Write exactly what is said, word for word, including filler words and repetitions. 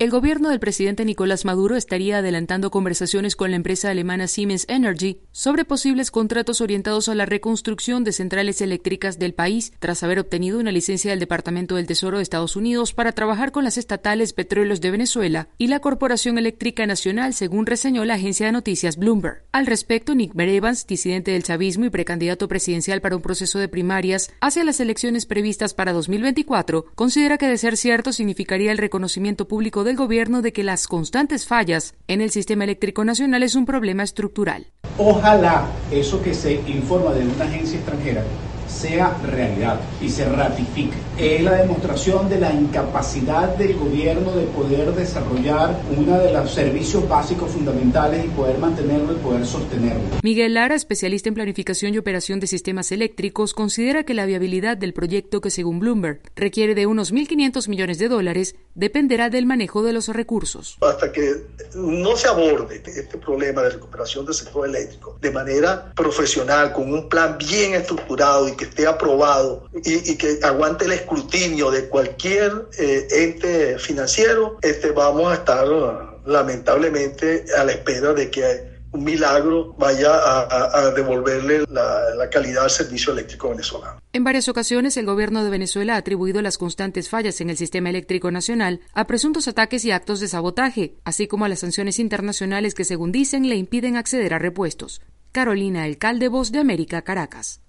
El gobierno del presidente Nicolás Maduro estaría adelantando conversaciones con la empresa alemana Siemens Energy sobre posibles contratos orientados a la reconstrucción de centrales eléctricas del país, tras haber obtenido una licencia del Departamento del Tesoro de Estados Unidos para trabajar con las estatales Petróleos de Venezuela y la Corporación Eléctrica Nacional, según reseñó la agencia de noticias Bloomberg. Al respecto, Nick Evans, disidente del chavismo y precandidato presidencial para un proceso de primarias hacia las elecciones previstas para dos mil veinticuatro, considera que de ser cierto significaría el reconocimiento público del gobierno de que las constantes fallas en el sistema eléctrico nacional es un problema estructural. Ojalá eso que se informa de una agencia extranjera sea realidad y se ratifique. Es la demostración de la incapacidad del gobierno de poder desarrollar uno de los servicios básicos fundamentales y poder mantenerlo y poder sostenerlo. Miguel Lara, especialista en planificación y operación de sistemas eléctricos, considera que la viabilidad del proyecto, que según Bloomberg requiere de unos mil quinientos millones de dólares, dependerá del manejo de los recursos. Hasta que no se aborde este problema de recuperación del sector eléctrico de manera profesional, con un plan bien estructurado y que esté aprobado y, y que aguante el escrutinio de cualquier eh, ente financiero, este, vamos a estar lamentablemente a la espera de que un milagro vaya a, a, a devolverle la, la calidad al servicio eléctrico venezolano. En varias ocasiones, el gobierno de Venezuela ha atribuido las constantes fallas en el sistema eléctrico nacional a presuntos ataques y actos de sabotaje, así como a las sanciones internacionales que, según dicen, le impiden acceder a repuestos. Carolina Alcalde, Voz de América, Caracas.